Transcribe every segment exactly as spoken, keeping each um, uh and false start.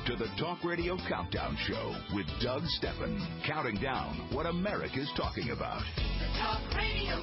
to the Talk Radio Countdown Show with Doug Steffen, counting down what America's talking about. The Talk Radio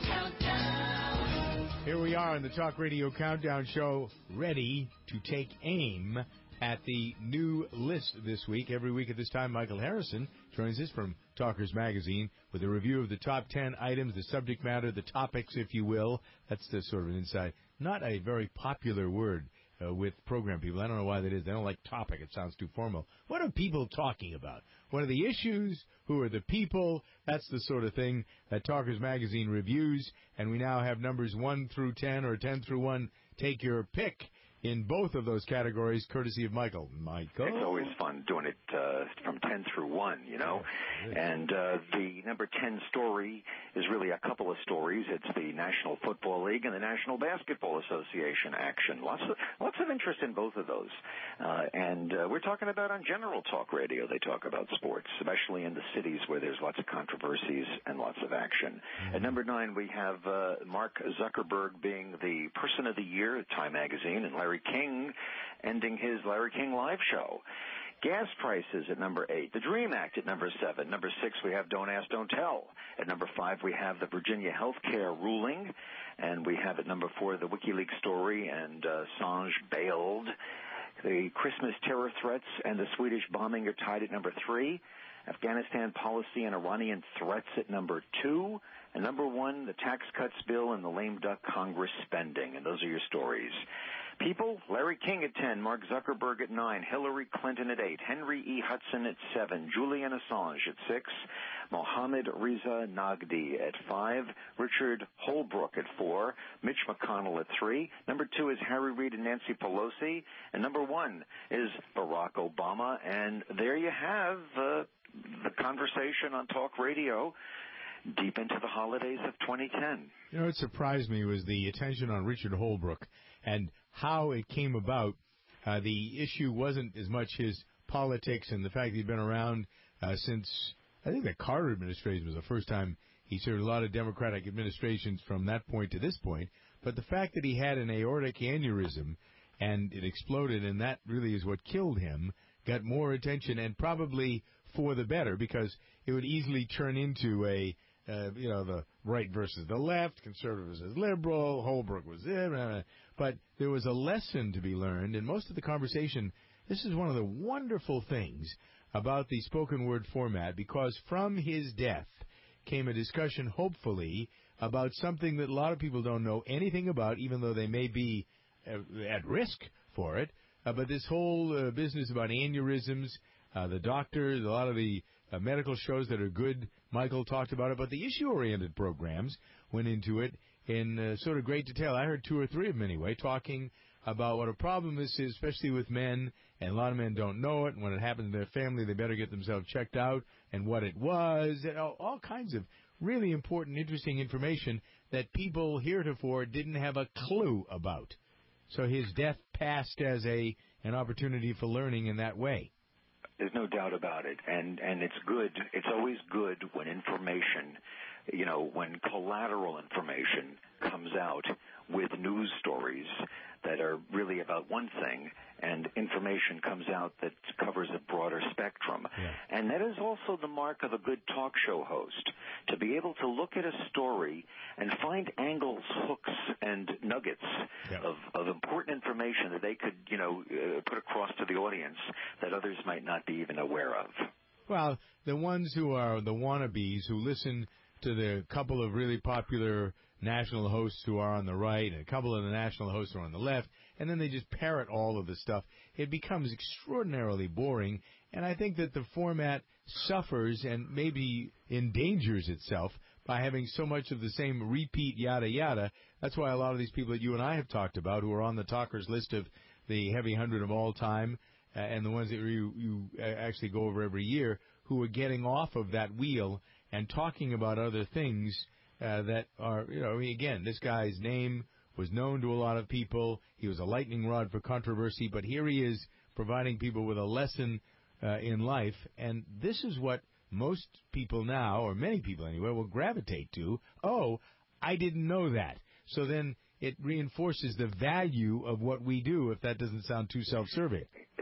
Countdown. Here we are on the Talk Radio Countdown Show, ready to take aim at the new list this week. Every week at this time, Michael Harrison joins us from Talkers Magazine with a review of the top ten items, the subject matter, the topics, if you will. That's the sort of an insight. Not a very popular word uh, with program people. I don't know why that is. They don't like topic. It sounds too formal. What are people talking about? What are the issues? Who are the people? That's the sort of thing that Talkers Magazine reviews. And we now have numbers one through ten or ten through one. Take your pick in both of those categories, courtesy of Michael. Michael? It's always fun doing it uh, from ten through one, you know. Yeah, and uh, the number ten story is really a couple of stories. It's the National Football League and the National Basketball Association action. Lots of, lots of interest in both of those. Uh, and uh, we're talking about on General Talk Radio, they talk about sports, especially in the cities where there's lots of controversies and lots of action. Mm-hmm. At number nine, we have uh, Mark Zuckerberg being the Person of the Year at Time Magazine, and Larry King ending his Larry King Live show. Gas prices at number eight. The DREAM Act at number seven. Number six, we have Don't Ask, Don't Tell. At number five, we have the Virginia healthcare ruling. And we have at number four, the WikiLeaks story and uh, Assange bailed. The Christmas terror threats and the Swedish bombing are tied at number three. Afghanistan policy and Iranian threats at number two. And number one, the tax cuts bill and the lame duck Congress spending. And those are your stories. People, Larry King at ten, Mark Zuckerberg at nine, Hillary Clinton at eight, Henry E. Hudson at seven, Julian Assange at six, Mohammed Reza Nagdi at five, Richard Holbrooke at four, Mitch McConnell at three. Number two is Harry Reid and Nancy Pelosi. And number one is Barack Obama. And there you have uh, the conversation on Talk Radio deep into the holidays of twenty ten. You know, what surprised me was the attention on Richard Holbrooke and how it came about. Uh, the issue wasn't as much his politics and the fact that he'd been around uh, since, I think the Carter administration was the first time he served. A lot of Democratic administrations from that point to this point. But the fact that he had an aortic aneurysm and it exploded, and that really is what killed him, got more attention, and probably for the better, because it would easily turn into a Uh, you know, the right versus the left, conservative versus liberal, Holbrooke was it, uh, but there was a lesson to be learned, and most of the conversation, this is one of the wonderful things about the spoken word format, because from his death came a discussion, hopefully, about something that a lot of people don't know anything about, even though they may be uh, at risk for it, uh, but this whole uh, business about aneurysms, Uh, the doctors, a lot of the uh, medical shows that are good, Michael talked about it, but the issue-oriented programs went into it in uh, sort of great detail. I heard two or three of them anyway, talking about what a problem this is, especially with men, and a lot of men don't know it, and when it happens to their family, they better get themselves checked out, and what it was, and all, all kinds of really important, interesting information that people heretofore didn't have a clue about. So his death passed as a an opportunity for learning in that way. There's no doubt about it, and and it's good. It's always good when information, you know, when collateral information comes out with news stories that are really about one thing, and information comes out that covers a broader spectrum. Yeah. And that is also the mark of a good talk show host, to be able to look at a story and find angles, hooks, and nuggets yeah. of, of important information that they could, you know, uh, put across to the audience that others might not be even aware of. Well, the ones who are the wannabes who listen to the couple of really popular national hosts who are on the right and a couple of the national hosts who are on the left, and then they just parrot all of the stuff, it becomes extraordinarily boring, and I think that the format suffers and maybe endangers itself by having so much of the same repeat yada yada. That's why a lot of these people that you and I have talked about who are on the talkers list of the heavy hundred of all time, uh, and the ones that you, you actually go over every year, who are getting off of that wheel and talking about other things uh, that are, you know, I mean, again, this guy's name was known to a lot of people. He was a lightning rod for controversy, but here he is providing people with a lesson uh, in life, and this is what most people now, or many people anyway, will gravitate to. Oh, I didn't know that. So then it reinforces the value of what we do, if that doesn't sound too self-serving.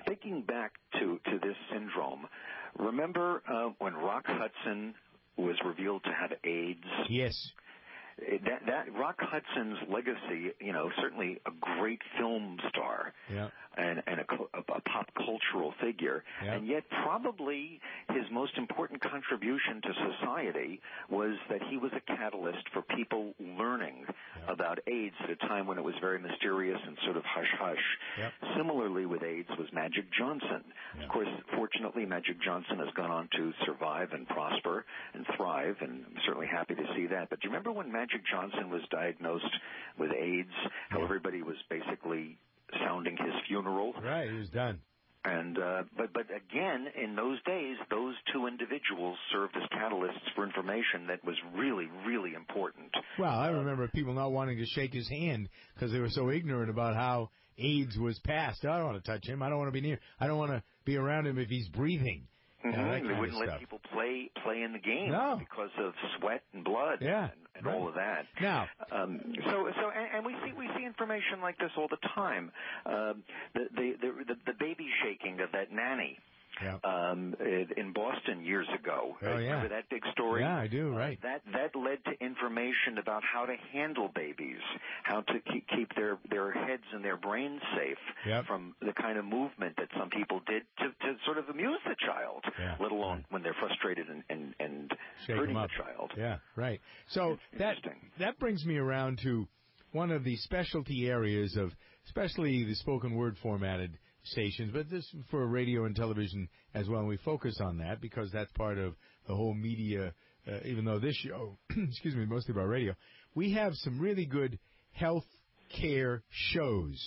thinking back to, to this syndrome, remember uh, when Rock Hudson was revealed to have AIDS? Yes. That, that Rock Hudson's legacy, you know, certainly a great film star yeah. and, and a, a, a pop cultural figure, yeah. and yet probably his most important contribution to society was that he was a catalyst for people learning yeah. about AIDS at a time when it was very mysterious and sort of hush-hush. Yep. Similarly with AIDS was Magic Johnson. Yeah. Of course, fortunately, Magic Johnson has gone on to survive and prosper and thrive, and I'm certainly happy to see that. But do you remember when Magic Johnson was diagnosed with AIDS, how yeah. everybody was basically sounding his funeral? Right, he was done. And uh, but but again, in those days, those two individuals served as catalysts for information that was really, really important. Well, I remember people not wanting to shake his hand because they were so ignorant about how AIDS was passed. I don't want to touch him. I don't want to be near. I don't want to be around him if he's breathing. Mm-hmm. You know, they wouldn't let stuff. people play play in the game no. because of sweat and blood yeah. and, and right. all of that. Now, um, so so and, and we see we see information like this all the time. Um, the, the the the baby shaking of that nanny. Yeah. Um, in Boston years ago. Oh, yeah. Remember that big story? Yeah, I do, right. Uh, that that led to information about how to handle babies, how to keep, keep their, their heads and their brains safe yep. from the kind of movement that some people did to, to sort of amuse the child, yeah. let alone right. when they're frustrated and, and, and Shake hurting the child. Yeah, right. So that that brings me around to one of the specialty areas of, especially the spoken word formatted stations, but this for radio and television as well. And we focus on that because that's part of the whole media, uh, even though this show, excuse me, mostly about radio, we have some really good health care shows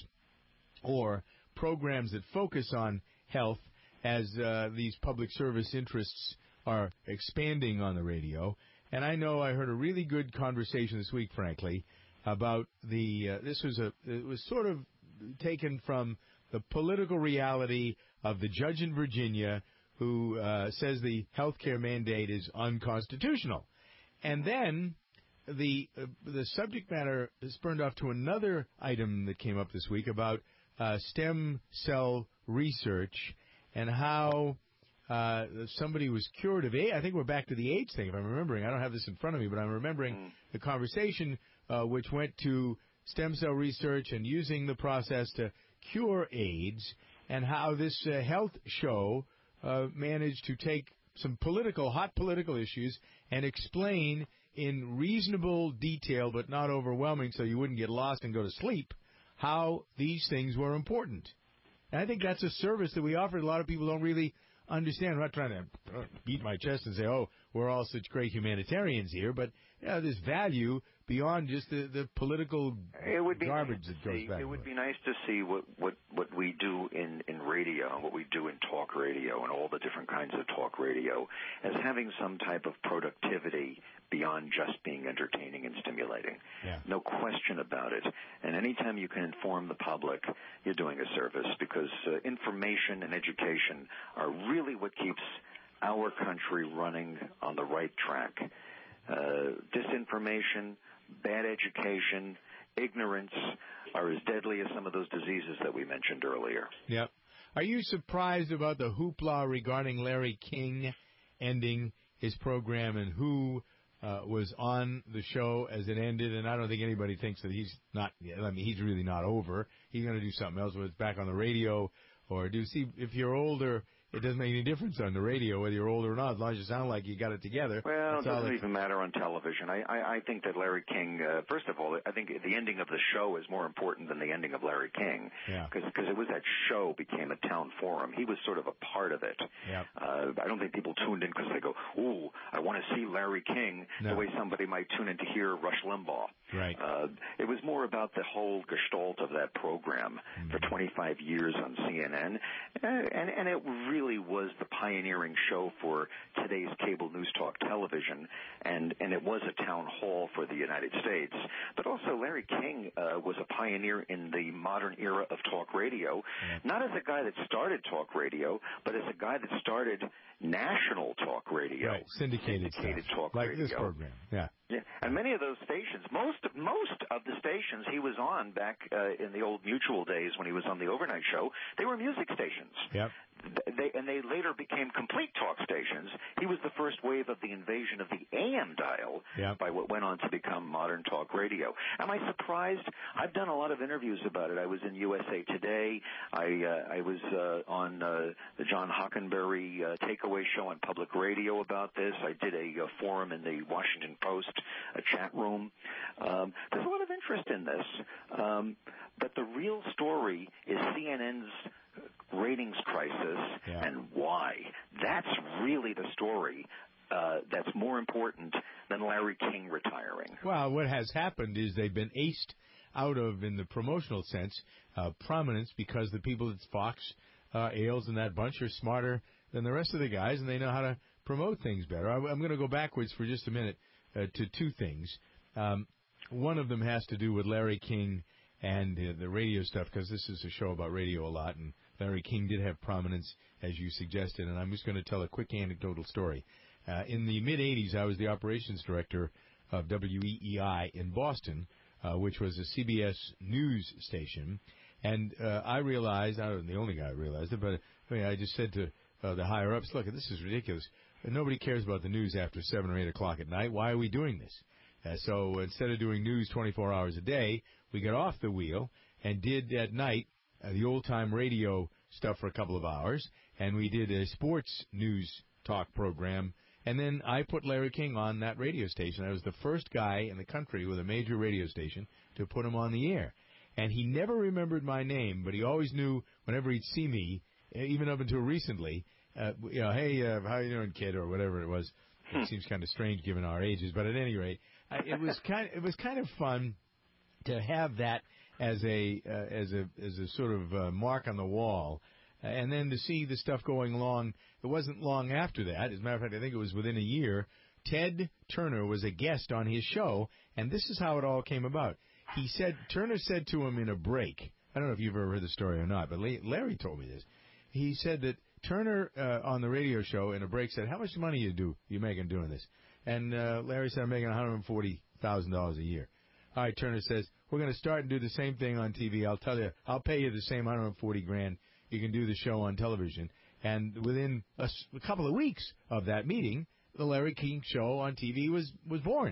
or programs that focus on health as uh, these public service interests are expanding on the radio. And I know I heard a really good conversation this week, frankly, about the, uh, this was a, it was sort of taken from the political reality of the judge in Virginia who uh, says the health care mandate is unconstitutional. And then the uh, the subject matter spurned off to another item that came up this week about uh, stem cell research and how uh, somebody was cured of AIDS. I think we're back to the AIDS thing, if I'm remembering. I don't have this in front of me, but I'm remembering mm. the conversation uh, which went to stem cell research and using the process to cure AIDS, and how this uh, health show uh, managed to take some political, hot political issues and explain in reasonable detail, but not overwhelming so you wouldn't get lost and go to sleep, how these things were important. And I think that's a service that we offer. A lot of people don't really understand. I'm not trying to beat my chest and say, oh, we're all such great humanitarians here, but you know, there's value beyond just the, the political it would be garbage nice that goes see, back. It would be nice to see what, what, what we do in, in radio and what we do in talk radio and all the different kinds of talk radio as having some type of productivity beyond just being entertaining and stimulating. Yeah. No question about it. And anytime you can inform the public, you're doing a service because uh, information and education are really what keeps our country running on the right track. Uh, disinformation, bad education, ignorance are as deadly as some of those diseases that we mentioned earlier. Yep. Are you surprised about the hoopla regarding Larry King ending his program and who uh, was on the show as it ended? And I don't think anybody thinks that he's not, I mean, he's really not over. He's going to do something else, whether it's back on the radio or do see if you're older. It doesn't make any difference on the radio whether you're older or not, as long as you sound like you got it together. Well, it doesn't even matter on television. I, I, I think that Larry King, uh, first of all, I think the ending of the show is more important than the ending of Larry King. Yeah. Because it was that show became a town forum. He was sort of a part of it. Yeah. Uh, I don't think people tuned in because they go, ooh, I want to see Larry King, no. the way somebody might tune in to hear Rush Limbaugh. Right. Uh, it was more about the whole gestalt of that program mm-hmm. for twenty-five years on C N N. And, and, and it really was the pioneering show for today's cable news talk television, and, and it was a town hall for the United States. But also Larry King uh, was a pioneer in the modern era of talk radio, yeah. not as a guy that started talk radio, but as a guy that started national talk radio. Right, syndicated, syndicated stuff, talk like radio. this program, yeah. Yeah, and many of those stations, most most of the stations he was on back uh, in the old Mutual days when he was on the overnight show, they were music stations. Yep. They, and they later became complete talk stations. He was the first wave of the invasion of the A M dial yep. by what went on to become modern talk radio. Am I surprised? I've done a lot of interviews about it. I was in U S A Today. I uh, I was uh, on uh, the John Hockenberry uh, Takeaway Show on public radio about this. I did a, a forum in the Washington Post, a chat room. Um, there's a lot of interest in this. Um, but the real story is C N N's ratings crisis yeah. and why. That's really the story uh, that's more important than Larry King retiring. Well, what has happened is they've been aced out of, in the promotional sense, uh, prominence because the people at Fox, uh, Ailes, and that bunch are smarter than the rest of the guys, and they know how to promote things better. I, I'm going to go backwards for just a minute uh, to two things. Um, one of them has to do with Larry King and uh, the radio stuff, because this is a show about radio a lot, and Larry King did have prominence, as you suggested, and I'm just going to tell a quick anecdotal story. Uh, in the mid-eighties, I was the operations director of W E E I in Boston, uh, which was a C B S news station, and uh, I realized, I wasn't the only guy who realized it, but I mean, I just said to uh, the higher-ups, look, this is ridiculous. Nobody cares about the news after seven or eight o'clock at night. Why are we doing this? Uh, so instead of doing news twenty-four hours a day, we got off the wheel and did at night uh, the old-time radio stuff for a couple of hours, and we did a sports news talk program. And then I put Larry King on that radio station. I was the first guy in the country with a major radio station to put him on the air. And he never remembered my name, but he always knew whenever he'd see me, even up until recently, uh, you know, hey, uh, how you doing, kid, or whatever it was. It seems kind of strange given our ages, but at any rate, uh, it was kind. It was kind of fun to have that as a uh, as a as a sort of uh, mark on the wall, uh, and then to see the stuff going along. It wasn't long after that. As a matter of fact, I think it was within a year. Ted Turner was a guest on his show, and this is how it all came about. He said Turner said to him in a break. I don't know if you've ever heard the story or not, but Larry told me this. He said that Turner uh, on the radio show in a break said, "How much money you do you making doing this?" And uh, Larry said, "I'm making one hundred forty thousand dollars a year." All right, Turner says, "We're going to start and do the same thing on T V. I'll tell you, I'll pay you the same one hundred forty grand. You can do the show on television." And within a, a couple of weeks of that meeting, the Larry King show on T V was was born.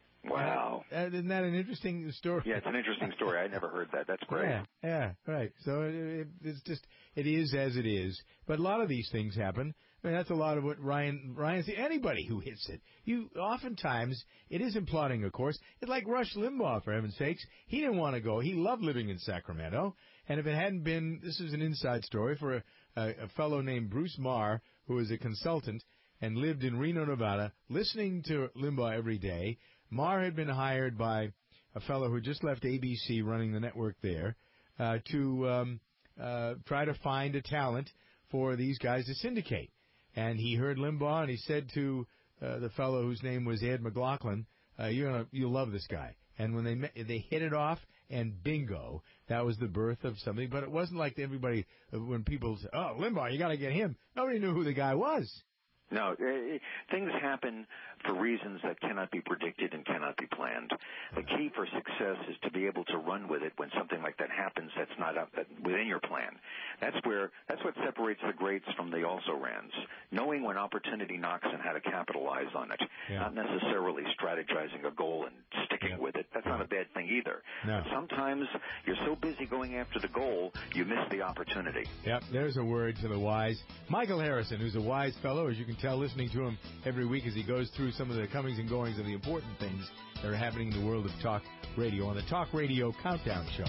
Wow. Uh, isn't that an interesting story? Yeah, it's an interesting story. I never heard that. That's great. Yeah, yeah, right. So it, it, it's just, it is as it is. But a lot of these things happen. I mean, that's a lot of what Ryan, Ryan, anybody who hits it. You, oftentimes, it isn't plotting, of course. It's like Rush Limbaugh, for heaven's sakes. He didn't want to go. He loved living in Sacramento. And if it hadn't been, this is an inside story for a, a, a fellow named Bruce Marr, who was a consultant and lived in Reno, Nevada, listening to Limbaugh every day. Marr had been hired by a fellow who just left A B C running the network there uh, to um, uh, try to find a talent for these guys to syndicate. And he heard Limbaugh, and he said to uh, the fellow whose name was Ed McLaughlin, uh, you're gonna, you'll love this guy. And when they met, they hit it off, and bingo, that was the birth of something. But it wasn't like everybody, when people said, oh, Limbaugh, you got to get him. Nobody knew who the guy was. No, uh, things happen for reasons that cannot be predicted and cannot be planned. The key for success is to be able to run with it when something like that happens that's not up that, within your plan. That's where that's what separates the greats from the also-rans. Knowing when opportunity knocks and how to capitalize on it, yeah. Not necessarily strategizing a goal and sticking yeah. with it. That's not a bad thing either. No. But sometimes you're so busy going after the goal, you miss the opportunity. Yep, there's a word to the wise. Michael Harrison, who's a wise fellow, as you can tell, listening to him every week as he goes through some of the comings and goings of the important things that are happening in the world of talk radio on the Talk Radio Countdown Show.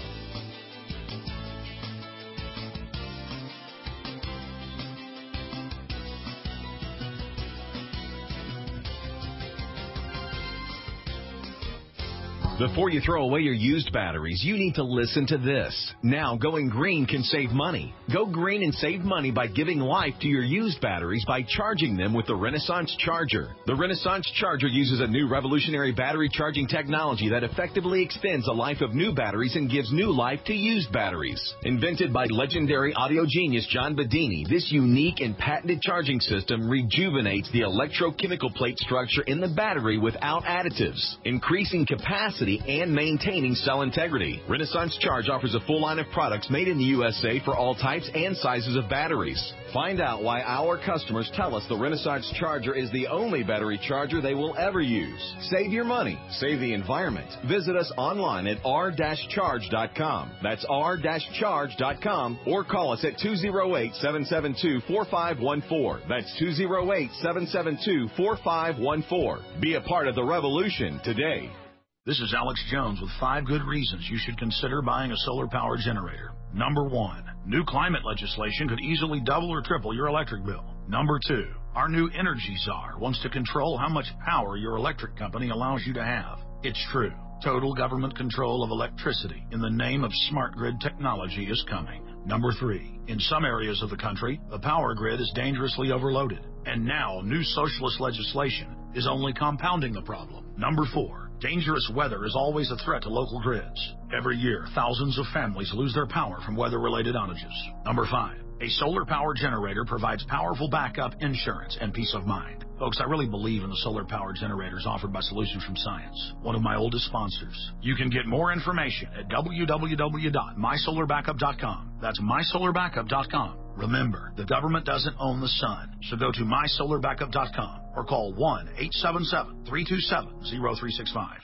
Before you throw away your used batteries, you need to listen to this. Now, going green can save money. Go green and save money by giving life to your used batteries by charging them with the Renaissance Charger. The Renaissance Charger uses a new revolutionary battery charging technology that effectively extends the life of new batteries and gives new life to used batteries. Invented by legendary audio genius John Bedini, this unique and patented charging system rejuvenates the electrochemical plate structure in the battery without additives, increasing capacity and maintaining cell integrity. Renaissance Charge offers a full line of products made in the U S A for all types and sizes of batteries. Find out why our customers tell us the Renaissance Charger is the only battery charger they will ever use. Save your money. Save the environment. Visit us online at r dash charge dot com. That's r dash charge dot com or call us at two oh eight, seven seven two, four five one four. That's two oh eight, seven seven two, four five one four. Be a part of the revolution today. This is Alex Jones with five good reasons you should consider buying a solar power generator. Number one, new climate legislation could easily double or triple your electric bill. Number two, our new Energy Czar wants to control how much power your electric company allows you to have. It's true. Total government control of electricity in the name of smart grid technology is coming. Number three, in some areas of the country, the power grid is dangerously overloaded. And now, new socialist legislation is only compounding the problem. Number four, dangerous weather is always a threat to local grids. Every year, thousands of families lose their power from weather-related outages. Number five, a solar power generator provides powerful backup, insurance, and peace of mind. Folks, I really believe in the solar power generators offered by Solutions from Science, one of my oldest sponsors. You can get more information at w w w dot my solar backup dot com. That's my solar backup dot com. Remember, the government doesn't own the sun, so go to my solar backup dot com or call one eight seven seven, three two seven, zero three six five.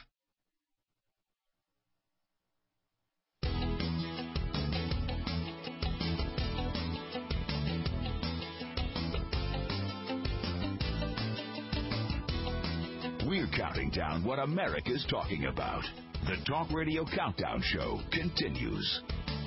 We're counting down what America's talking about. The Talk Radio Countdown Show continues.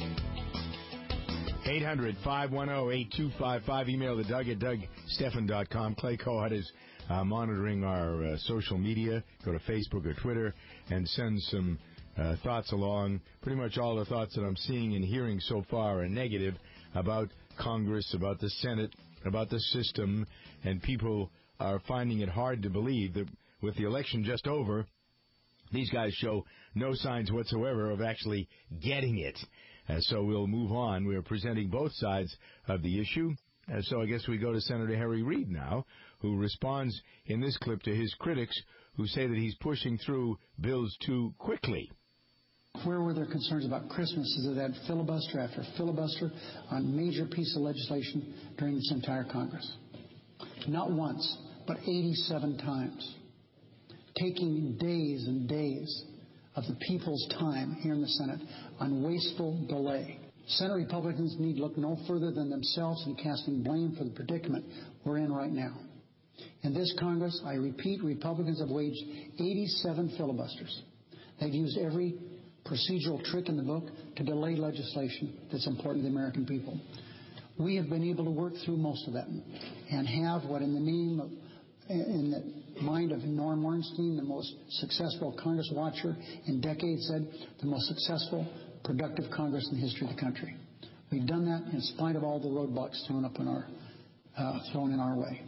eight hundred, five one zero, eight two five five. Email the Doug at doug stephan dot com. Clay Cohut is uh, monitoring our uh, social media. Go to Facebook or Twitter and send some uh, thoughts along. Pretty much all the thoughts that I'm seeing and hearing so far are negative about Congress, about the Senate, about the system, and people are finding it hard to believe that with the election just over, these guys show no signs whatsoever of actually getting it. Uh, so we'll move on. We're presenting both sides of the issue. Uh, so I guess we go to Senator Harry Reid now, who responds in this clip to his critics who say that he's pushing through bills too quickly. Where were their concerns about Christmas? Is that filibuster after filibuster on major piece of legislation during this entire Congress? Not once, but eighty-seven times. Taking days and days of the people's time here in the Senate on wasteful delay. Senate Republicans need look no further than themselves in casting blame for the predicament we're in right now. In this Congress, I repeat, Republicans have waged eighty-seven filibusters. They've used every procedural trick in the book to delay legislation that's important to the American people. We have been able to work through most of that and have what in the name of, in the mind of Norm Ornstein, the most successful Congress watcher in decades, said the most successful, productive Congress in the history of the country. We've done that in spite of all the roadblocks thrown up in our uh, thrown in our way.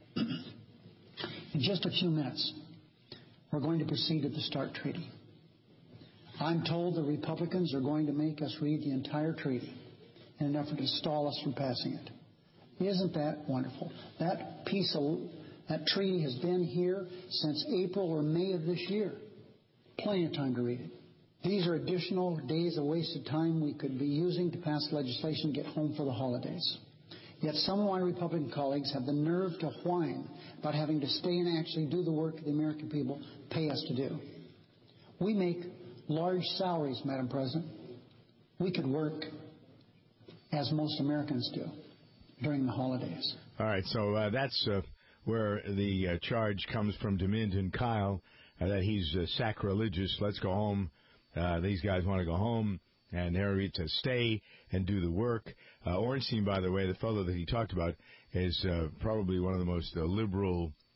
In just a few minutes, we're going to proceed to the START treaty. I'm told the Republicans are going to make us read the entire treaty in an effort to stall us from passing it. Isn't that wonderful? That piece of That treaty has been here since April or May of this year. Plenty of time to read it. These are additional days of wasted time we could be using to pass legislation to get home for the holidays. Yet some of my Republican colleagues have the nerve to whine about having to stay and actually do the work the American people pay us to do. We make large salaries, Madam President. We could work as most Americans do during the holidays. All right, so uh, that's... Uh where the uh, charge comes from Dominion Kyle, uh, that he's uh, sacrilegious. Let's go home. Uh, these guys want to go home. And Harry Reid says stay and do the work. Uh, Ornstein, by the way, the fellow that he talked about, is uh, probably one of the most uh, liberal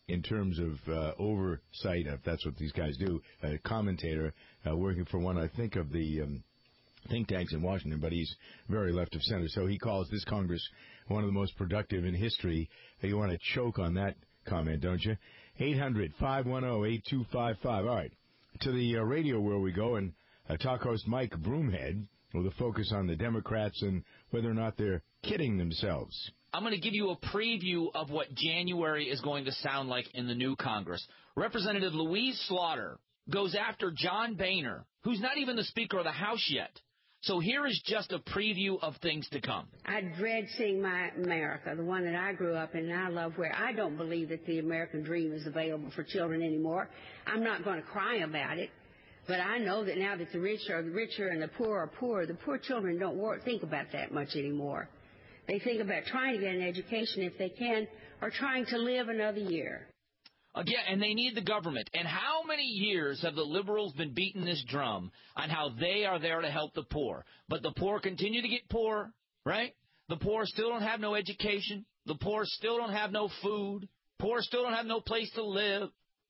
in terms of uh, oversight, if that's what these guys do, a commentator uh, working for one, I think, of the um, think tanks in Washington, but he's very left of center. So he calls this Congress one of the most productive in history. You want to choke on that comment, don't you? eight hundred, five one zero, eight two five five. All right, to the uh, radio world we go, and uh, talk host Mike Broomhead with a focus on the Democrats and whether or not they're kidding themselves. I'm going to give you a preview of what January is going to sound like in the new Congress. Representative Louise Slaughter goes after John Boehner, who's not even the Speaker of the House yet. So here is just a preview of things to come. I dread seeing my America, the one that I grew up in and I love, where I don't believe that the American dream is available for children anymore. I'm not going to cry about it, but I know that now that the rich are richer and the poor are poorer, the poor children don't work, think about that much anymore. They think about trying to get an education if they can, or trying to live another year. Again, and they need the government. And how many years have the liberals been beating this drum on how they are there to help the poor? But the poor continue to get poorer, right? The poor still don't have no education. The poor still don't have no food. Poor still don't have no place to live.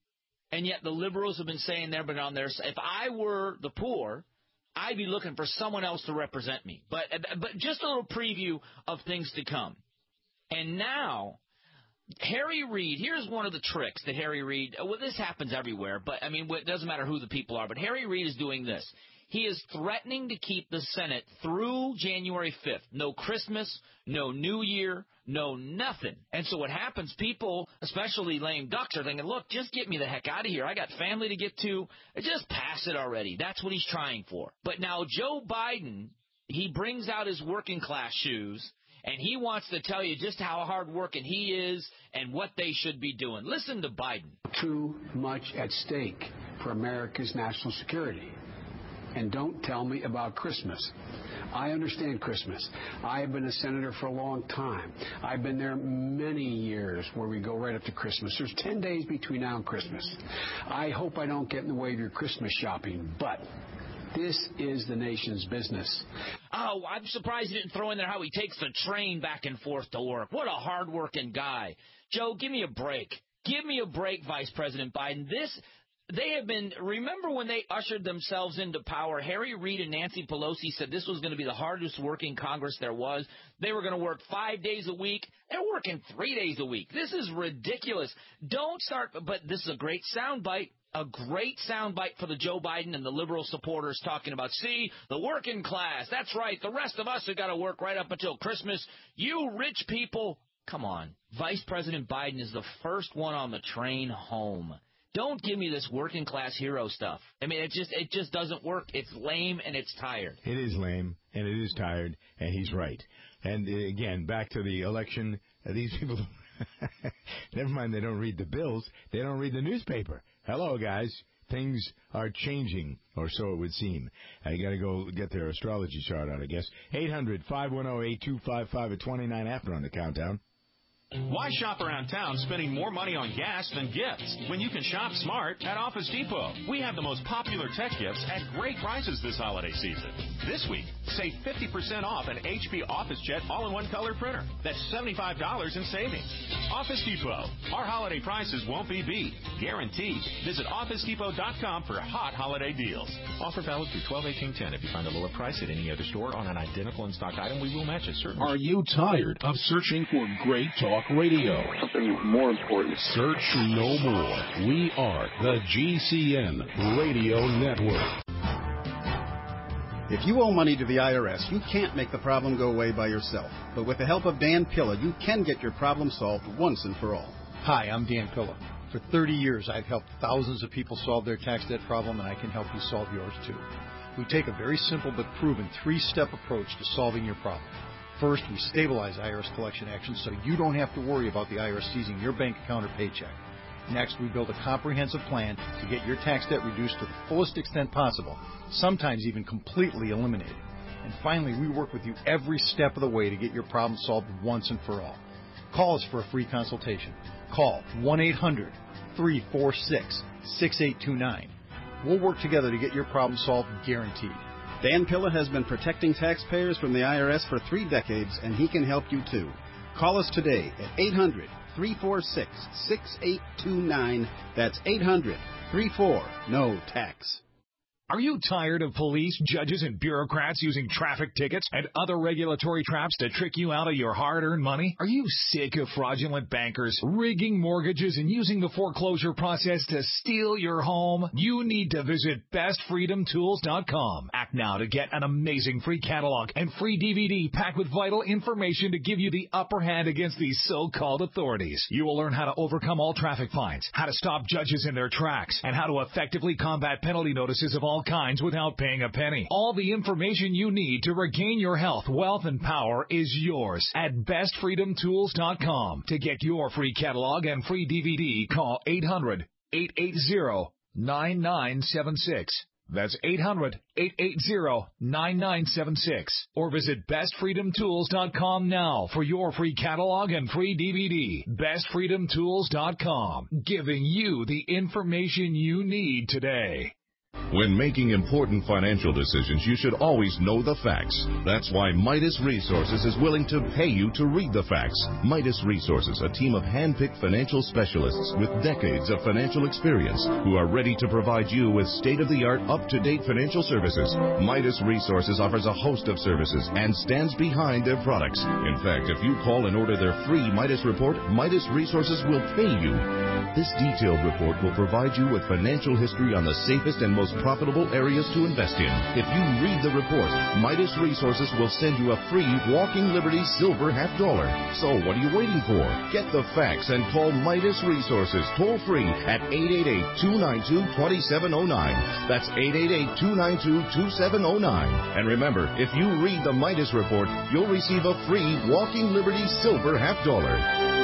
And yet the liberals have been saying there, but on their side, if I were the poor, I'd be looking for someone else to represent me. But but just a little preview of things to come. And now, Harry Reid, here's one of the tricks that Harry Reid, well, this happens everywhere, but, I mean, it doesn't matter who the people are, but Harry Reid is doing this. He is threatening to keep the Senate through January fifth. No Christmas, no New Year, no nothing. And so what happens, people, especially lame ducks, are thinking, look, just get me the heck out of here. I got family to get to. Just pass it already. That's what he's trying for. But now Joe Biden, he brings out his working class shoes, and he wants to tell you just how hard-working he is and what they should be doing. Listen to Biden. Too much at stake for America's national security. And don't tell me about Christmas. I understand Christmas. I have been a senator for a long time. I've been there many years where we go right up to Christmas. There's ten days between now and Christmas. I hope I don't get in the way of your Christmas shopping, but this is the nation's business. Oh, I'm surprised he didn't throw in there how he takes the train back and forth to work. What a hard-working guy. Joe, give me a break. Give me a break, Vice President Biden. This... They have been, remember when they ushered themselves into power, Harry Reid and Nancy Pelosi said this was going to be the hardest working Congress there was. They were going to work five days a week. They're working three days a week. This is ridiculous. Don't start, but this is a great soundbite, a great soundbite for the Joe Biden and the liberal supporters talking about, see, the working class, that's right, the rest of us have got to work right up until Christmas. You rich people, come on. Vice President Biden is the first one on the train home. Don't give me this working class hero stuff. I mean, it just it just doesn't work. It's lame and it's tired. It is lame and it is tired, and he's right. And uh, again, back to the election, uh, these people, never mind they don't read the bills, they don't read the newspaper. Hello, guys. Things are changing, or so it would seem. Uh, you got to go get their astrology chart out, I guess. eight hundred, five one zero, eight two five five at twenty-nine after on the countdown. Why shop around town spending more money on gas than gifts when you can shop smart at Office Depot? We have the most popular tech gifts at great prices this holiday season. This week, save fifty percent off an H P OfficeJet all-in-one color printer. That's seventy-five dollars in savings. Office Depot. Our holiday prices won't be beat. Guaranteed. Visit office depot dot com for hot holiday deals. Offer valid through twelve eighteen ten. If you find a lower price at any other store on an identical in-stock item, we will match it certainly. Are you tired of searching for great talk radio? Something more important. Search no more. We are the G C N Radio Network. If you owe money to the I R S, you can't make the problem go away by yourself. But with the help of Dan Pilla, you can get your problem solved once and for all. Hi, I'm Dan Pilla. For thirty years, I've helped thousands of people solve their tax debt problem, and I can help you solve yours too. We take a very simple but proven three-step approach to solving your problem. First, we stabilize I R S collection actions so you don't have to worry about the I R S seizing your bank account or paycheck. Next, we build a comprehensive plan to get your tax debt reduced to the fullest extent possible, sometimes even completely eliminated. And finally, we work with you every step of the way to get your problem solved once and for all. Call us for a free consultation. Call one eight hundred, three four six, six eight two nine. We'll work together to get your problem solved, guaranteed. Dan Pilla has been protecting taxpayers from the I R S for three decades, and he can help you too. Call us today at eight hundred, three four six, six eight two nine. That's eight hundred, three four, N O tax. Are you tired of police, judges, and bureaucrats using traffic tickets and other regulatory traps to trick you out of your hard-earned money? Are you sick of fraudulent bankers rigging mortgages and using the foreclosure process to steal your home? You need to visit best freedom tools dot com. Act now to get an amazing free catalog and free D V D packed with vital information to give you the upper hand against these so-called authorities. You will learn how to overcome all traffic fines, how to stop judges in their tracks, and how to effectively combat penalty notices of all kinds without paying a penny. All the information you need to regain your health, wealth, and power is yours at best freedom tools dot com. To get your free catalog and free D V D, call eight hundred, eight eight zero, nine nine seven six. That's eight hundred, eight eight zero, nine nine seven six. Or visit best freedom tools dot com now for your free catalog and free D V D. best freedom tools dot com, giving you the information you need today. When making important financial decisions, you should always know the facts. That's why Midas Resources is willing to pay you to read the facts. Midas Resources, a team of hand-picked financial specialists with decades of financial experience who are ready to provide you with state-of-the-art, up-to-date financial services. Midas Resources offers a host of services and stands behind their products. In fact, if you call and order their free Midas report, Midas Resources will pay you. This detailed report will provide you with financial history on the safest and most profitable areas to invest in. If you read the report, Midas Resources will send you a free Walking Liberty Silver half dollar. So what are you waiting for? Get the facts and call Midas Resources toll free at eight eight eight, two nine two, two seven zero nine. That's eight eight eight, two nine two, two seven zero nine. And remember, if you read the Midas report, you'll receive a free Walking Liberty Silver half dollar.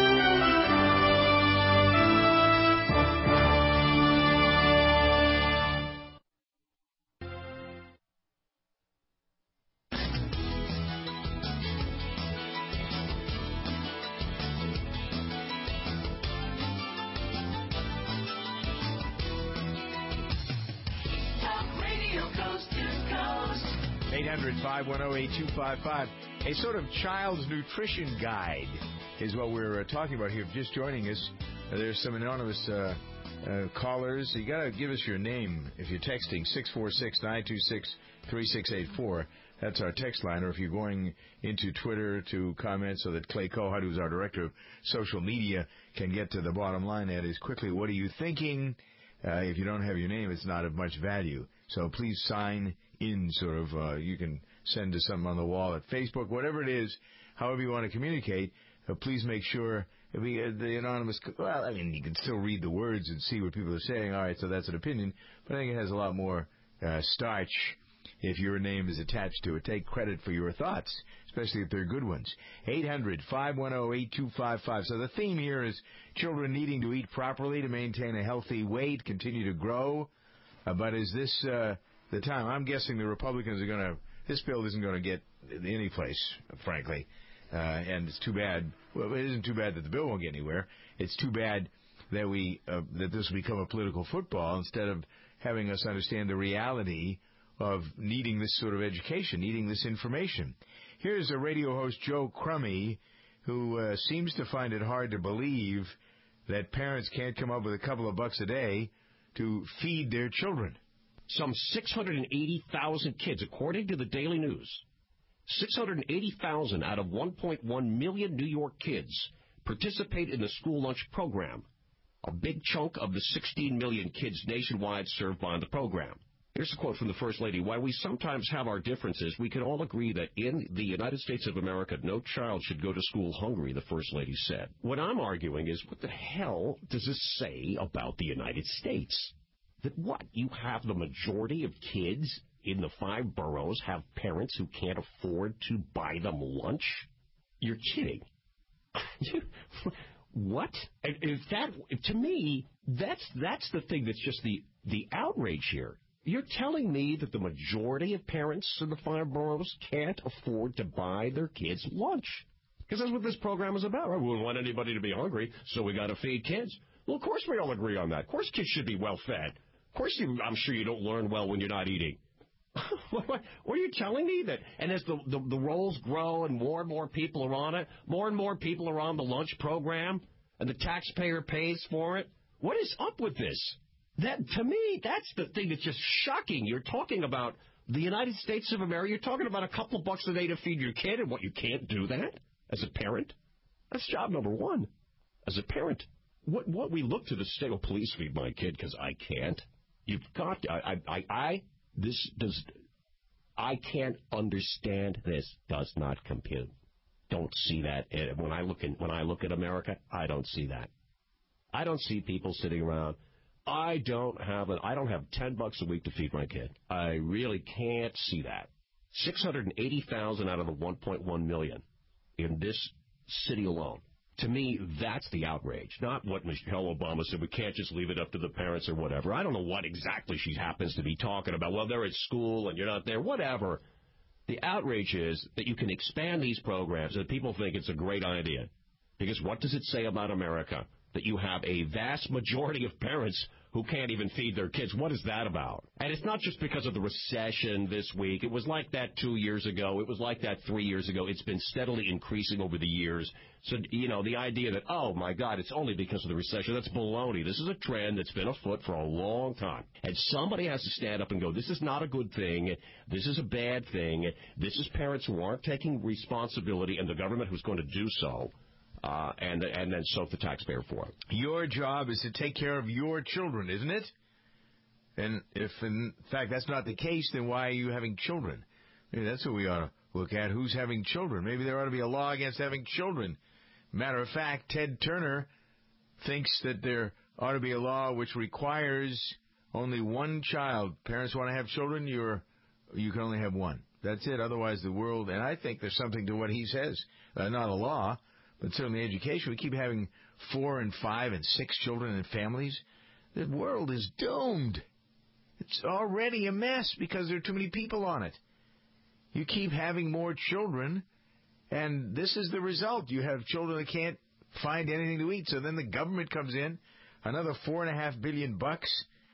five one zero, eight two five five. A sort of child's nutrition guide is what we're uh, talking about here. Just joining us, uh, there's some anonymous uh, uh, callers. You got to give us your name if you're texting six four six, nine two six, three six eight four. That's our text line. Or if you're going into Twitter to comment so that Clay Kohut, who's our director of social media, can get to the bottom line, that is quickly, what are you thinking? Uh, if you don't have your name, it's not of much value. So please sign in, sort of. Uh, you can send to something on the wall at Facebook, whatever it is, however you want to communicate. Uh, please make sure we, uh, the anonymous, well, I mean, you can still read the words and see what people are saying. All right, so that's an opinion. But I think it has a lot more uh, starch if your name is attached to it. Take credit for your thoughts, especially if they're good ones. eight hundred, five one zero, eight two five five. So the theme here is children needing to eat properly to maintain a healthy weight, continue to grow. Uh, but is this uh, the time? I'm guessing the Republicans are going to, this bill isn't going to get any place, frankly. Uh, and it's too bad. Well, it isn't too bad that the bill won't get anywhere. It's too bad that we uh, that this will become a political football instead of having us understand the reality of needing this sort of education, needing this information. Here's a radio host, Joe Crummy, who uh, seems to find it hard to believe that parents can't come up with a couple of bucks a day to feed their children. Some six hundred eighty thousand kids, according to the Daily News. six hundred eighty thousand out of one point one million New York kids participate in the school lunch program, a big chunk of the sixteen million kids nationwide served by the program. Here's a quote from the First Lady. While we sometimes have our differences, we can all agree that in the United States of America, no child should go to school hungry, the First Lady said. What I'm arguing is, what the hell does this say about the United States? That what? You have the majority of kids in the five boroughs have parents who can't afford to buy them lunch? You're kidding. What? And if that, to me, that's that's the thing that's just the, the outrage here. You're telling me that the majority of parents in the five boroughs can't afford to buy their kids lunch? Because that's what this program is about, right? We don't want anybody to be hungry, so we got to feed kids. Well, of course we all agree on that. Of course kids should be well fed. Of course you, I'm sure you don't learn well when you're not eating. what, what, what are you telling me? That? And as the, the, the rolls grow and more and more people are on it, more and more people are on the lunch program, and the taxpayer pays for it? What is up with this? That, to me, that's the thing that's just shocking. You're talking about the United States of America. You're talking about a couple of bucks a day to feed your kid, and what, you can't do that as a parent? That's job number one. As a parent, what what we look to the state, oh, please feed my kid because I can't. You've got to, I, I, I, this does, I can't understand this. Does not compute. Don't see that. When I look in, when I look at America, I don't see that. I don't see people sitting around. I don't have an, I don't have ten bucks a week to feed my kid. I really can't see that. six hundred eighty thousand out of the one point one million in this city alone. To me, that's the outrage, not what Michelle Obama said. We can't just leave it up to the parents or whatever. I don't know what exactly she happens to be talking about. Well, they're at school and you're not there, whatever. The outrage is that you can expand these programs and people think it's a great idea. Because what does it say about America? That you have a vast majority of parents who can't even feed their kids. What is that about? And it's not just because of the recession this week. It was like that two years ago. It was like that three years ago. It's been steadily increasing over the years. So, you know, the idea that, oh, my God, it's only because of the recession, that's baloney. This is a trend that's been afoot for a long time. And somebody has to stand up and go, this is not a good thing. This is a bad thing. This is parents who aren't taking responsibility and the government who's going to do so. Uh, and and then soak the taxpayer for it. Your job is to take care of your children, isn't it? And if, in fact, that's not the case, then why are you having children? Maybe that's what we ought to look at. Who's having children? Maybe there ought to be a law against having children. Matter of fact, Ted Turner thinks that there ought to be a law which requires only one child. Parents want to have children, you're you can only have one. That's it. Otherwise, the world, and I think there's something to what he says. Uh, not a law. But certainly education, we keep having four and five and six children in families. The world is doomed. It's already a mess because there are too many people on it. You keep having more children, and this is the result. You have children that can't find anything to eat, so then the government comes in, another four and a half billion bucks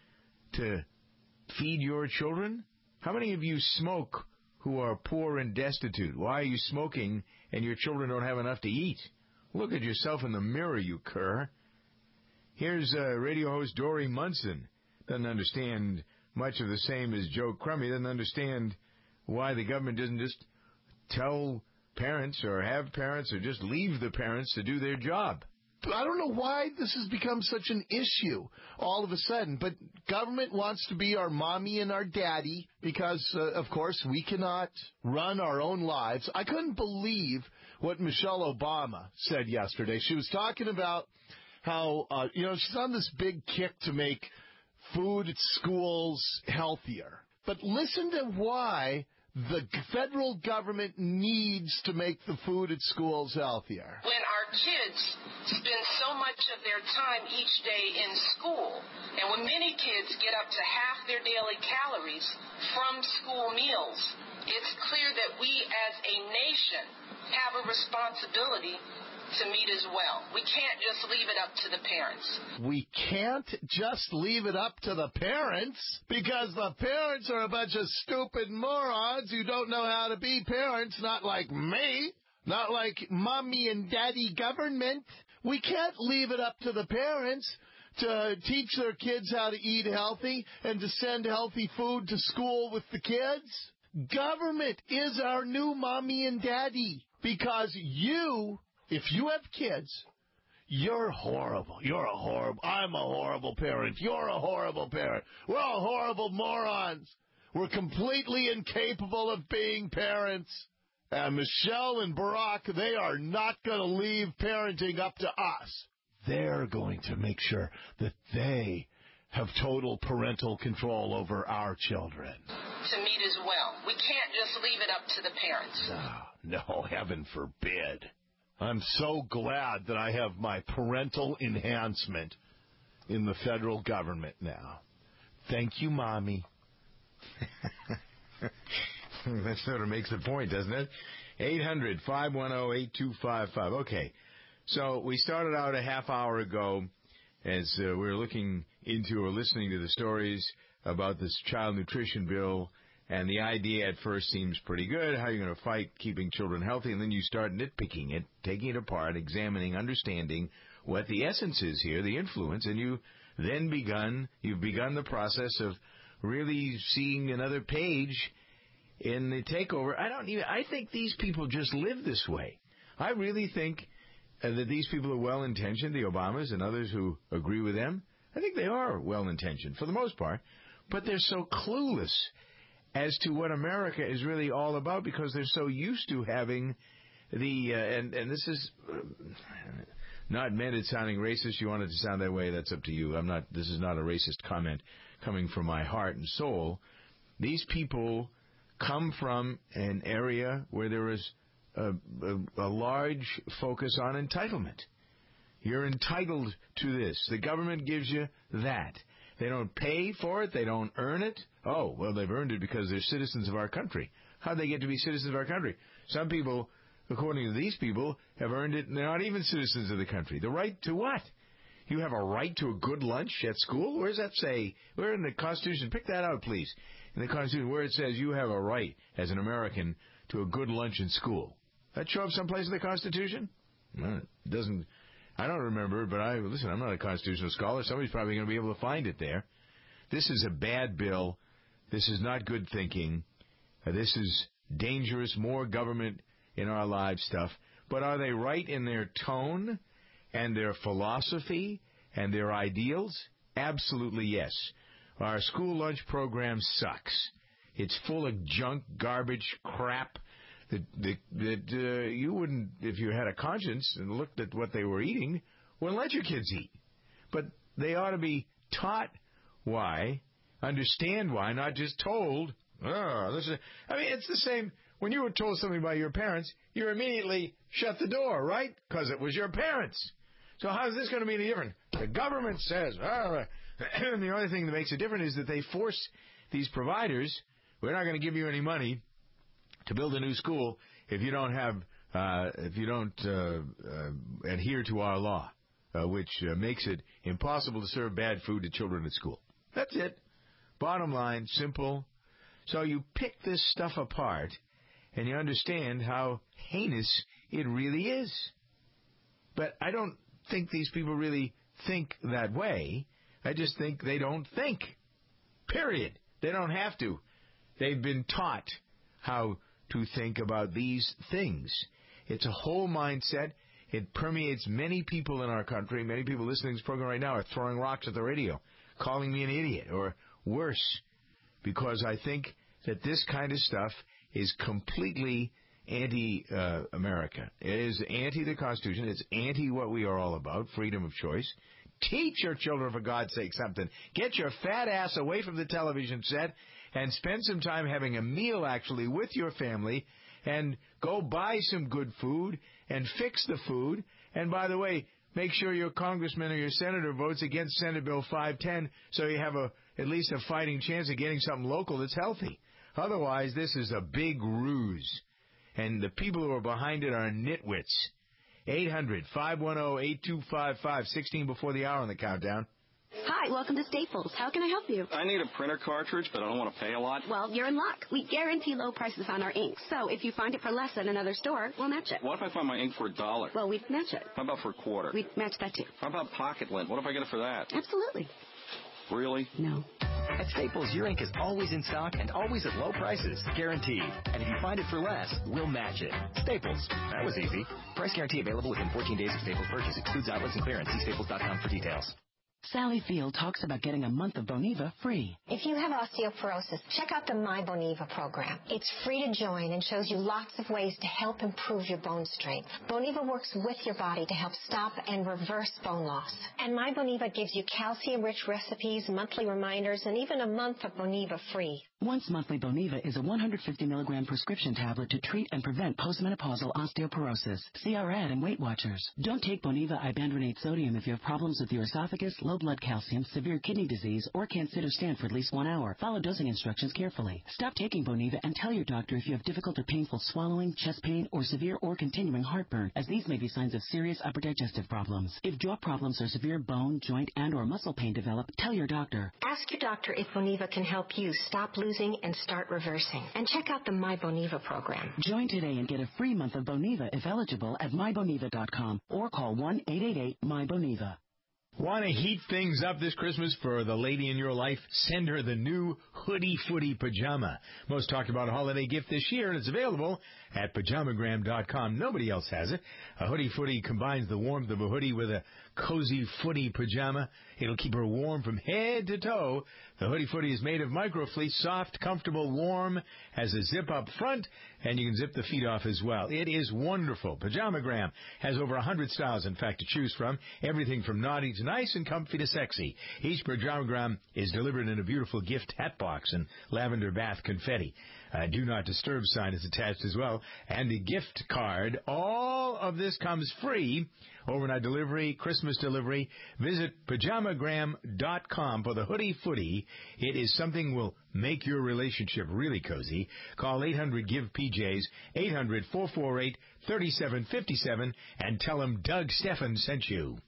to feed your children. How many of you smoke who are poor and destitute? Why are you smoking and your children don't have enough to eat? Look at yourself in the mirror, you cur. Here's uh, radio host Dory Munson. Doesn't understand much of the same as Joe Crummy. Doesn't understand why the government doesn't just tell parents or have parents or just leave the parents to do their job. I don't know why this has become such an issue all of a sudden, but government wants to be our mommy and our daddy because, uh, of course, we cannot run our own lives. I couldn't believe what Michelle Obama said yesterday. She was talking about how, uh, you know, she's on this big kick to make food at schools healthier. But listen to why the federal government needs to make the food at schools healthier. When our kids spend so much of their time each day in school, and when many kids get up to half their daily calories from school meals, it's clear that we as a nation have a responsibility to meet as well. We can't just leave it up to the parents. We can't just leave it up to the parents because the parents are a bunch of stupid morons who don't know how to be parents, not like me, not like mommy and daddy government. We can't leave it up to the parents to teach their kids how to eat healthy and to send healthy food to school with the kids. Government is our new mommy and daddy because you... If you have kids, you're horrible. You're a horrible. I'm a horrible parent. You're a horrible parent. We're all horrible morons. We're completely incapable of being parents. And Michelle and Barack, they are not going to leave parenting up to us. They're going to make sure that they have total parental control over our children. To meet as well. We can't just leave it up to the parents. No, no, heaven forbid. I'm so glad that I have my parental enhancement in the federal government now. Thank you, Mommy. That sort of makes the point, doesn't it? eight hundred, five one zero, eight two five five. Okay, so we started out a half hour ago as uh, we were looking into or listening to the stories about this child nutrition bill. And the idea at first seems pretty good. How are you going to fight keeping children healthy? And then you start nitpicking it, taking it apart, examining, understanding what the essence is here, the influence, and you then begun, you've begun the process of really seeing another page in the takeover. I don't even, I think these people just live this way. I really think uh, that these people are well-intentioned, the Obamas and others who agree with them. I think they are well-intentioned for the most part, but they're so clueless as to what America is really all about because they're so used to having the, uh, and, and this is uh, not meant as sounding racist. You want it to sound that way, that's up to you. I'm not, this is not a racist comment coming from my heart and soul. These people come from an area where there is a, a, a large focus on entitlement. You're entitled to this. The government gives you that. They don't pay for it. They don't earn it. Oh, well, they've earned it because they're citizens of our country. How'd they get to be citizens of our country? Some people, according to these people, have earned it, and they're not even citizens of the country. The right to what? You have a right to a good lunch at school? Where does that say? Where in the Constitution? Pick that out, please. In the Constitution, where it says you have a right as an American to a good lunch in school. That show up someplace in the Constitution? No, it doesn't. I don't remember, but I listen, I'm not a constitutional scholar. Somebody's probably going to be able to find it there. This is a bad bill. This is not good thinking. Uh, this is dangerous, more government in our lives stuff. But are they right in their tone and their philosophy and their ideals? Absolutely yes. Our school lunch program sucks. It's full of junk, garbage, crap that, that, that uh, you wouldn't, if you had a conscience and looked at what they were eating, wouldn't let your kids eat. But they ought to be taught why, understand why, not just told. Oh, this is. I mean, it's the same. When you were told something by your parents, you immediately shut the door, right? Because it was your parents. So how is this going to be any different? The government says, oh, and the only thing that makes it different is that they force these providers, we're not going to give you any money to build a new school if you don't have, uh, if you don't uh, uh, adhere to our law, uh, which uh, makes it impossible to serve bad food to children at school. That's it. Bottom line, simple. So you pick this stuff apart, and you understand how heinous it really is. But I don't think these people really think that way. I just think they don't think. Period. They don't have to. They've been taught how to think about these things. It's a whole mindset. It permeates many people in our country. Many people listening to this program right now are throwing rocks at the radio, calling me an idiot, or worse, because I think that this kind of stuff is completely anti-America. Uh, it is anti the Constitution. It's anti what we are all about, freedom of choice. Teach your children, for God's sake, something. Get your fat ass away from the television set and spend some time having a meal, actually, with your family, and go buy some good food and fix the food. And, by the way, make sure your congressman or your senator votes against Senate Bill five ten so you have a at least a fighting chance of getting something local that's healthy. Otherwise, this is a big ruse. And the people who are behind it are nitwits. eight hundred, five one zero, eight two five five, sixteen before the hour on the countdown. Hi, welcome to Staples. How can I help you? I need a printer cartridge, but I don't want to pay a lot. Well, you're in luck. We guarantee low prices on our ink. So if you find it for less at another store, we'll match it. What if I find my ink for a dollar? Well, we'd match it. How about for a quarter? We'd match that, too. How about pocket lint? What if I get it for that? Absolutely. Really? No. At Staples, your ink is always in stock and always at low prices. Guaranteed. And if you find it for less, we'll match it. Staples. That was easy. Price guarantee available within fourteen days of Staples purchase. Excludes outlets and clearance. See staples dot com for details. Sally Field talks about getting a month of Boniva free. If you have osteoporosis, check out the My Boniva program. It's free to join and shows you lots of ways to help improve your bone strength. Boniva works with your body to help stop and reverse bone loss. And My Boniva gives you calcium-rich recipes, monthly reminders, and even a month of Boniva free. Once monthly Boniva is a one hundred fifty milligram prescription tablet to treat and prevent postmenopausal osteoporosis. See our ad in Weight Watchers. Don't take Boniva ibandronate sodium if you have problems with your esophagus, low blood calcium, severe kidney disease, or can't sit or stand for at least one hour. Follow dosing instructions carefully. Stop taking Boniva and tell your doctor if you have difficult or painful swallowing, chest pain, or severe or continuing heartburn, as these may be signs of serious upper digestive problems. If jaw problems or severe bone, joint, and or muscle pain develop, tell your doctor. Ask your doctor if Boniva can help you stop losing losing and start reversing. And check out the My Boniva program. Join today and get a free month of Boniva if eligible at my boniva dot com or call one eight eight eight my boniva. Want to heat things up this Christmas for the lady in your life? Send her the new Hoodie Footy Pajama. Most talked about holiday gift this year, and it's available at pajamagram dot com. Nobody else has it. A Hoodie Footy combines the warmth of a hoodie with a cozy footy pajama. It'll keep her warm from head to toe. The Hoodie Footy is made of microfleece, soft, comfortable, warm, has a zip up front, and you can zip the feet off as well. It is wonderful. Pajamagram has over one hundred styles, in fact, to choose from. Everything from naughty to nice and comfy to sexy. Each Pajamagram is delivered in a beautiful gift hat box and lavender bath confetti. A do not disturb sign is attached as well, and a gift card. All of this comes free. Overnight delivery, Christmas delivery. Visit pajamagram dot com for the Hoodie Footy. It is something will make your relationship really cozy. Call eight hundred give P Js, eight hundred four four eight three seven five seven, and tell them Doug Steffen sent you.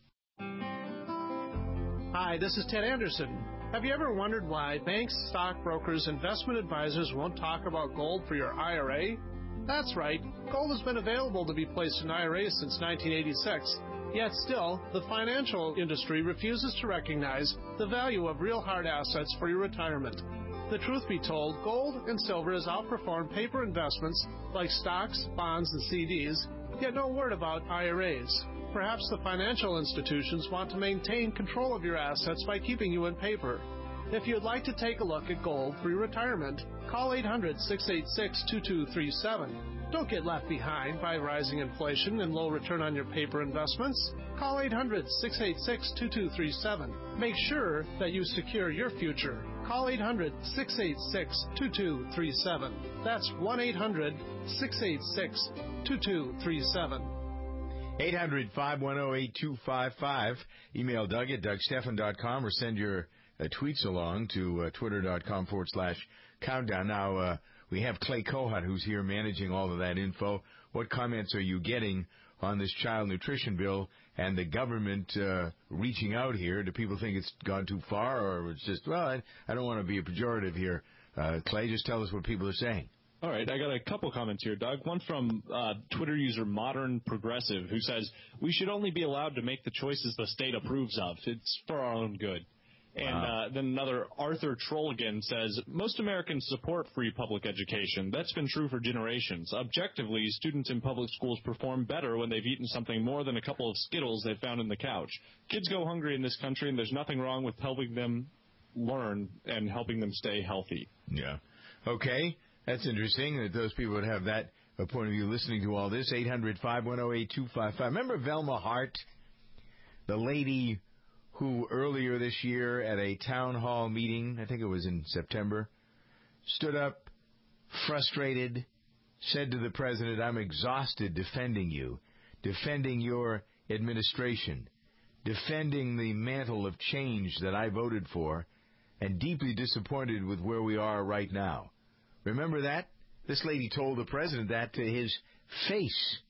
Hi, this is Ted Anderson. Have you ever wondered why banks, stockbrokers, investment advisors won't talk about gold for your I R A? That's right. Gold has been available to be placed in I R As since nineteen eighty-six. Yet still, the financial industry refuses to recognize the value of real hard assets for your retirement. The truth be told, gold and silver has outperformed paper investments like stocks, bonds, and C Ds, yet no word about I R As. Perhaps the financial institutions want to maintain control of your assets by keeping you in paper. If you'd like to take a look at gold for your retirement, call eight hundred six eight six two two three seven. Don't get left behind by rising inflation and low return on your paper investments. Call eight hundred six eight six two two three seven. Make sure that you secure your future. Call eight hundred six eight six two two three seven. That's one eight hundred six eight six two two three seven. eight hundred five one zero eight two five five. Email Doug at doug steffen dot com or send your uh, tweets along to uh, twitter dot com forward slash countdown. Now, uh, we have Clay Kohut, who's here managing all of that info. What comments are you getting on this child nutrition bill and the government uh, reaching out here? Do people think it's gone too far, or it's just, well, I, I don't want to be a pejorative here. Uh, Clay, just tell us what people are saying. All right, I got a couple comments here, Doug. One from uh, Twitter user Modern Progressive, who says, we should only be allowed to make the choices the state approves of. It's for our own good. And wow. uh, then another Arthur Trolligan says, most Americans support free public education. That's been true for generations. Objectively, students in public schools perform better when they've eaten something more than a couple of Skittles they found in the couch. Kids go hungry in this country, and there's nothing wrong with helping them learn and helping them stay healthy. Yeah. Okay. That's interesting that those people would have that point of view listening to all this. eight hundred five one zero eight two five five. Remember Velma Hart, the lady who earlier this year at a town hall meeting, I think it was in September, stood up, frustrated, said to the president, I'm exhausted defending you, defending your administration, defending the mantle of change that I voted for, and deeply disappointed with where we are right now. Remember that? This lady told the president that to his face.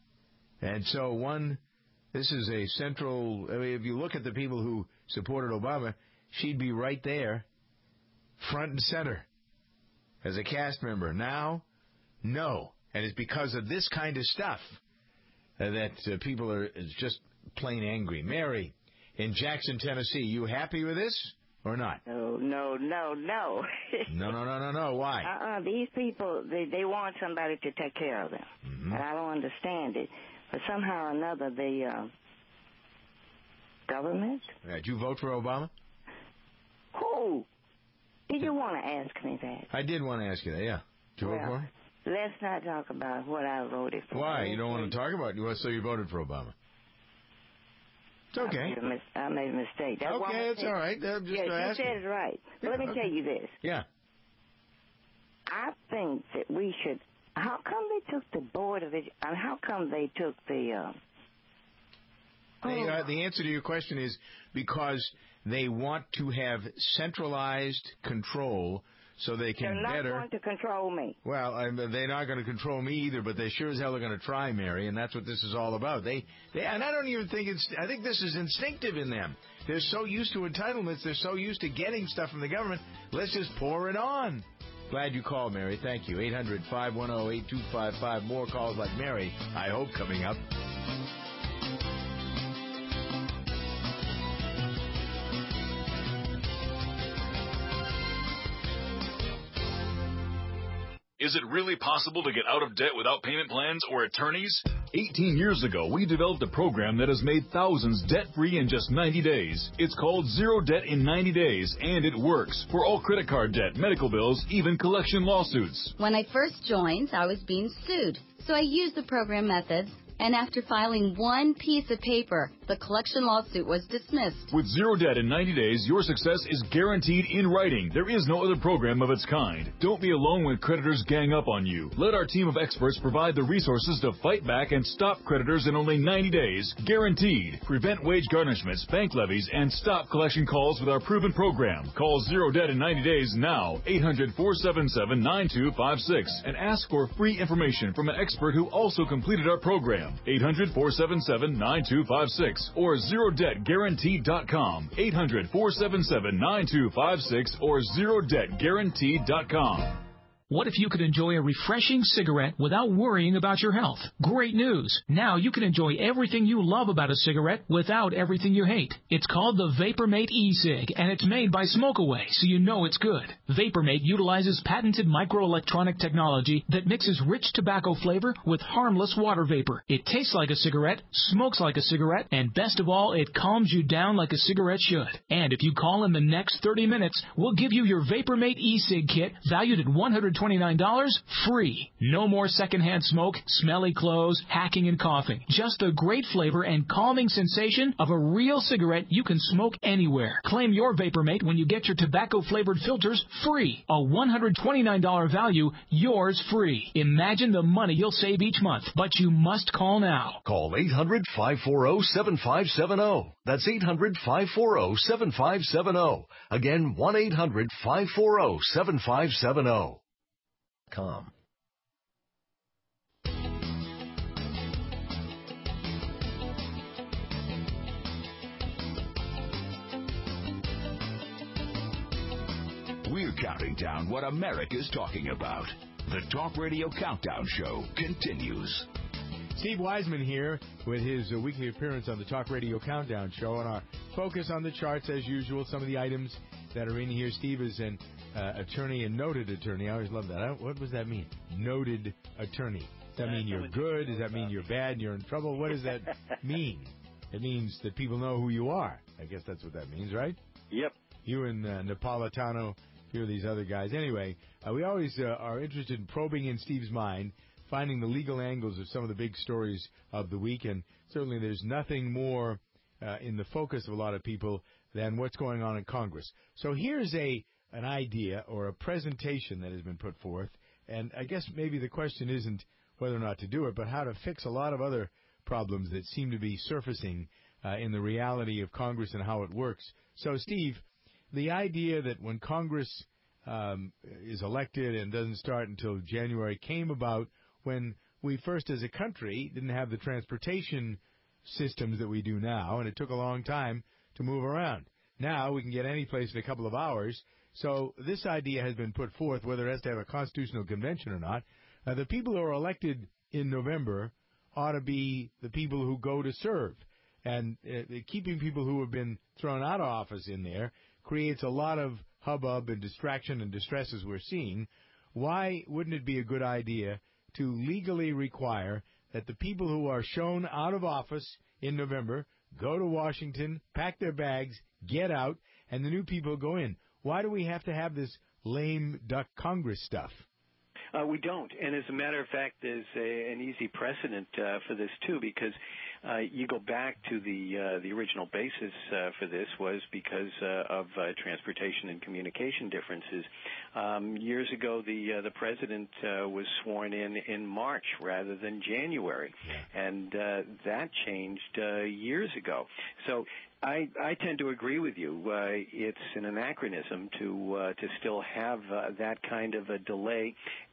And so one, this is a central, I mean, if you look at the people who supported Obama, she'd be right there, front and center, as a cast member. Now, no. And it's because of this kind of stuff uh, that uh, people are just plain angry. Mary, in Jackson, Tennessee, you happy with this? Or not? No, no, no, no. no, no, no, no, no. Why? Uh-uh. These people, they, they want somebody to take care of them. Mm-hmm. And I don't understand it. But somehow or another, the uh, government... Yeah, did you vote for Obama? Who? Did you want to ask me that? I did want to ask you that, yeah. Did you well, vote for him? Let's not talk about what I voted for. Why? You don't want to talk about it? So you voted for Obama? It's okay. I made a, mis- I made a mistake. That's okay, it's all right. I'm just yeah, you asking. said it right. But let me okay. tell you this. Yeah. I think that we should... How come they took the Board of Education... Uh, how come they took the... Uh, they, uh, the answer to your question is because they want to have centralized control so they can They're not better... going to control me. Well, I'm, they're not going to control me either, but they sure as hell are going to try, Mary, and that's what this is all about. They, they, and I don't even think it's... I think this is instinctive in them. They're so used to entitlements. They're so used to getting stuff from the government. Let's just pour it on. Glad you called, Mary. Thank you. eight hundred, five one zero, eight two five five. More calls like Mary, I hope, coming up. Is it really possible to get out of debt without payment plans or attorneys? eighteen years ago, we developed a program that has made thousands debt-free in just ninety days. It's called Zero Debt in ninety days, and it works for all credit card debt, medical bills, even collection lawsuits. When I first joined, I was being sued, so I used the program methods. And after filing one piece of paper, the collection lawsuit was dismissed. With Zero Debt in ninety days, your success is guaranteed in writing. There is no other program of its kind. Don't be alone when creditors gang up on you. Let our team of experts provide the resources to fight back and stop creditors in only ninety days, guaranteed. Prevent wage garnishments, bank levies, and stop collection calls with our proven program. Call Zero Debt in ninety days now, eight hundred, four seven seven, nine two five six, and ask for free information from an expert who also completed our program. eight hundred, four seven seven, nine two five six or zero debt guaranteed dot com. eight hundred, four seven seven, nine two five six or zero debt guaranteed dot com. What if you could enjoy a refreshing cigarette without worrying about your health? Great news! Now you can enjoy everything you love about a cigarette without everything you hate. It's called the VaporMate e-cig, and it's made by Smokeaway, so you know it's good. VaporMate utilizes patented microelectronic technology that mixes rich tobacco flavor with harmless water vapor. It tastes like a cigarette, smokes like a cigarette, and best of all, it calms you down like a cigarette should. And if you call in the next thirty minutes, we'll give you your VaporMate e-cig kit valued at one hundred twenty-nine dollars free. No more secondhand smoke, smelly clothes, hacking and coughing. Just the great flavor and calming sensation of a real cigarette you can smoke anywhere. Claim your VaporMate when you get your tobacco-flavored filters free. A one hundred twenty-nine dollars value, yours free. Imagine the money you'll save each month, but you must call now. Call eight hundred, five four zero, seven five seven zero. That's eight hundred, five four zero, seven five seven zero. Again, one eight hundred, five four zero, seven five seven zero. Com. We're counting down what America's talking about. The Talk Radio Countdown Show continues. Steve Wiseman here with his uh, weekly appearance on the Talk Radio Countdown Show, and our focus on the charts as usual, some of the items that are in here. Steve is an uh, attorney and noted attorney. I always love that. I, what does that mean? Noted attorney. Does that mean you're good? Does that mean you're bad and you're in trouble? What does that mean? It means that people know who you are. I guess that's what that means, right? Yep. You and uh, Napolitano, a few of these other guys. Anyway, uh, we always uh, are interested in probing in Steve's mind, finding the legal angles of some of the big stories of the week, and certainly there's nothing more uh, in the focus of a lot of people than what's going on in Congress. So here's a an idea or a presentation that has been put forth, and I guess maybe the question isn't whether or not to do it, but how to fix a lot of other problems that seem to be surfacing uh, in the reality of Congress and how it works. So, Steve, the idea that when Congress um, is elected and doesn't start until January came about when we first as a country didn't have the transportation systems that we do now, and it took a long time to move around. Now we can get any place in a couple of hours. So this idea has been put forth, whether it has to have a constitutional convention or not. Uh, the people who are elected in November ought to be the people who go to serve. And uh, keeping people who have been thrown out of office in there creates a lot of hubbub and distraction and distress as we're seeing. Why wouldn't it be a good idea to legally require that the people who are shown out of office in November go to Washington, pack their bags, get out, and the new people go in? Why do we have to have this lame duck Congress stuff? Uh, we don't, and as a matter of fact, there's a, an easy precedent uh, for this too, because uh, you go back to the uh, the original basis uh, for this was because uh, of uh, transportation and communication differences. Um, years ago, the uh, the president uh, was sworn in in March rather than January, and uh, that changed uh, years ago. So. I, I tend to agree with you. Uh, it's an anachronism to uh, to still have uh, that kind of a delay,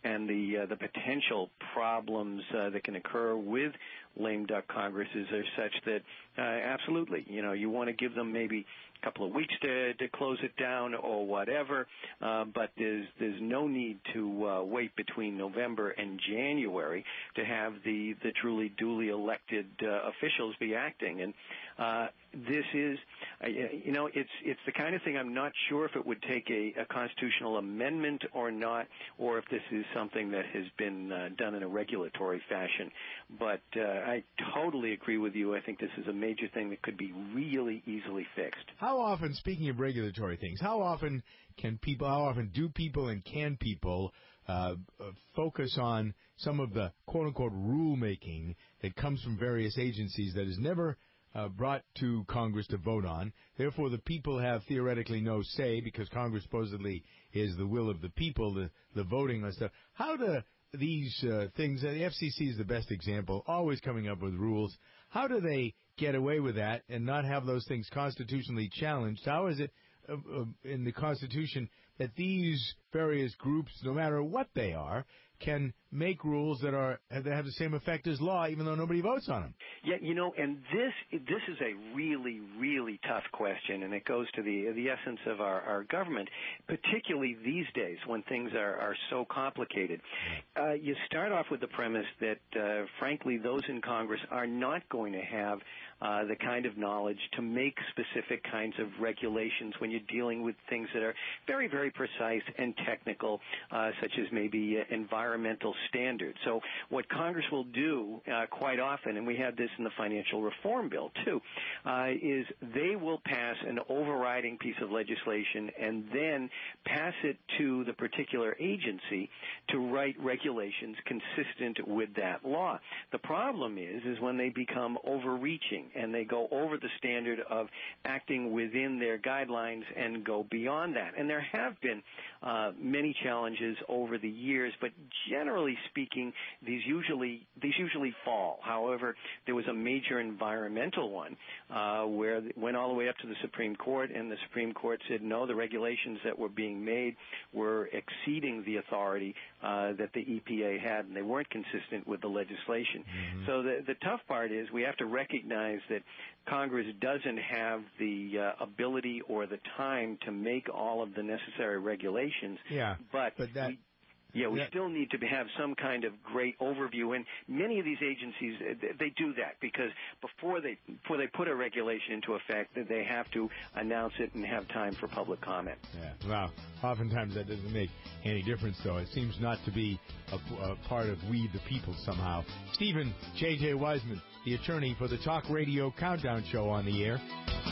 and the uh, the potential problems uh, that can occur with lame duck Congresses are such that uh, absolutely, you know, you want to give them maybe a couple of weeks to, to close it down or whatever, uh, but there's there's no need to uh, wait between November and January to have the, the truly duly elected uh, officials be acting. And uh, this is, uh, you know, it's it's the kind of thing I'm not sure if it would take a, a constitutional amendment or not, or if this is something that has been uh, done in a regulatory fashion. But uh, I totally agree with you. I think this is a major thing that could be really easily fixed. How often, speaking of regulatory things, how often can people, how often do people and can people uh, focus on some of the quote-unquote rulemaking that comes from various agencies that is never uh, brought to Congress to vote on? Therefore, the people have theoretically no say because Congress supposedly is the will of the people, the, the voting on stuff. How do these uh, things, uh, the F C C is the best example, always coming up with rules. How do they get away with that and not have those things constitutionally challenged? How is it uh, uh, in the Constitution that these various groups, no matter what they are, can make rules that are that have the same effect as law, even though nobody votes on them? Yeah, you know, and this this is a really, really tough question, and it goes to the the essence of our, our government, particularly these days when things are, are so complicated. Uh, you start off with the premise that, uh, frankly, those in Congress are not going to have uh, the kind of knowledge to make specific kinds of regulations when you're dealing with things that are very, very precise and technical, uh, such as maybe uh, environmental standards. So what Congress will do uh, quite often, and we had this in the financial reform bill too, uh, is they will pass an overriding piece of legislation and then pass it to the particular agency to write regulations consistent with that law. The problem is, is when they become overreaching and they go over the standard of acting within their guidelines and go beyond that. And there have been uh, many challenges over the years, but generally speaking, these usually these usually fall. However, there was a major environmental one uh, where it went all the way up to the Supreme Court, and the Supreme Court said no, the regulations that were being made were exceeding the authority uh, that the E P A had, and they weren't consistent with the legislation. Mm-hmm. So the, the tough part is we have to recognize that Congress doesn't have the uh, ability or the time to make all of the necessary regulations. Yeah, but, but that... we, Yeah, we still need to have some kind of great overview, and many of these agencies, they do that because before they before they put a regulation into effect, they have to announce it and have time for public comment. Yeah, well, oftentimes that doesn't make any difference, though. It seems not to be a, a part of we the people somehow. Stephen J J. Wiseman, the attorney for the Talk Radio Countdown Show on the air.